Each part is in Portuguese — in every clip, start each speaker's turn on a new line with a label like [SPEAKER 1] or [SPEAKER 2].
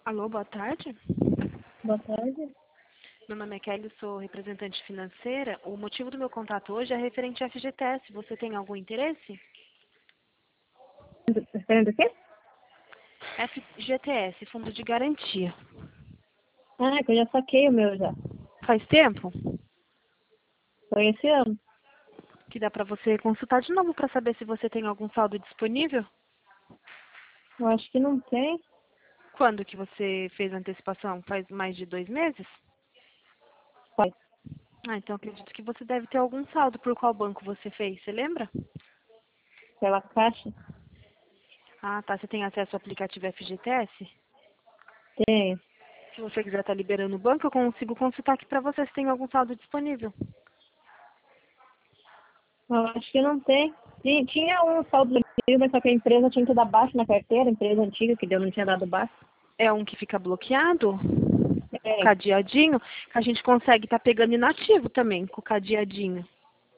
[SPEAKER 1] Alô, boa tarde.
[SPEAKER 2] Boa tarde.
[SPEAKER 1] Meu nome é Kelly, sou representante financeira. O motivo do meu contato hoje é referente à FGTS. Você tem algum interesse?
[SPEAKER 2] Esperando o quê?
[SPEAKER 1] FGTS, Fundo de Garantia.
[SPEAKER 2] Ah, que eu já saquei o meu já.
[SPEAKER 1] Faz tempo
[SPEAKER 2] Foi esse ano.
[SPEAKER 1] que dá para você consultar de novo para saber se você tem algum saldo disponível?
[SPEAKER 2] Eu acho que não tem.
[SPEAKER 1] Quando que você fez a antecipação? Faz mais de 2 meses?
[SPEAKER 2] Faz.
[SPEAKER 1] Ah, então acredito que você deve ter algum saldo. Por qual banco você fez? Você lembra?
[SPEAKER 2] Pela caixa?
[SPEAKER 1] Ah, tá. Você tem acesso ao aplicativo FGTS?
[SPEAKER 2] Tem.
[SPEAKER 1] Se você quiser estar liberando o banco, eu consigo consultar aqui para você se tem algum saldo disponível.
[SPEAKER 2] Eu acho que não tem. Tinha um saldo negativo, mas só que a empresa tinha que dar baixo na carteira, a empresa antiga que deu não tinha dado baixo.
[SPEAKER 1] É um que fica bloqueado,
[SPEAKER 2] É.
[SPEAKER 1] cadeadinho, que a gente consegue estar pegando inativo também, com o cadeadinho.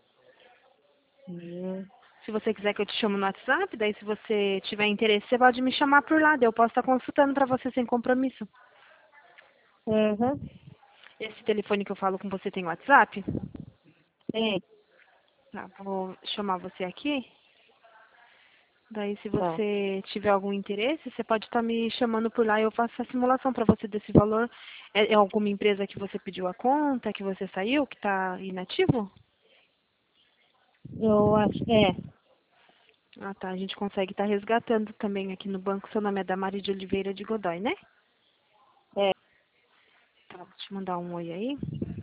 [SPEAKER 2] Hum.
[SPEAKER 1] Se você quiser que eu te chame no WhatsApp, daí se você tiver interesse, você pode me chamar por lá, daí eu posso estar consultando para você sem compromisso.
[SPEAKER 2] Uhum.
[SPEAKER 1] Esse telefone que eu falo com você tem WhatsApp?
[SPEAKER 2] Tem.
[SPEAKER 1] Tá, vou chamar você aqui. Daí se
[SPEAKER 2] Tá.
[SPEAKER 1] você tiver algum interesse, você pode estar me chamando por lá e eu faço a simulação para você desse valor. É alguma empresa que você pediu a conta, que você saiu, que está inativo?
[SPEAKER 2] Eu acho. É.
[SPEAKER 1] Ah, tá. A gente consegue estar resgatando também aqui no banco. Seu nome é Damari de Oliveira de Godoy, né?
[SPEAKER 2] É.
[SPEAKER 1] Tá, vou te mandar um oi aí.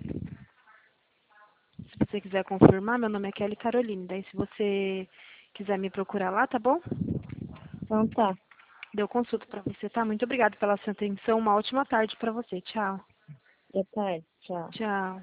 [SPEAKER 1] Se você quiser confirmar, meu nome é Kelly Caroline. Daí se você quiser me procurar lá, tá bom?
[SPEAKER 2] Então tá.
[SPEAKER 1] Deu consulta pra você, tá? Muito obrigada pela sua atenção. Uma ótima tarde pra você. Tchau.
[SPEAKER 2] Boa tarde. Tchau.
[SPEAKER 1] Tchau.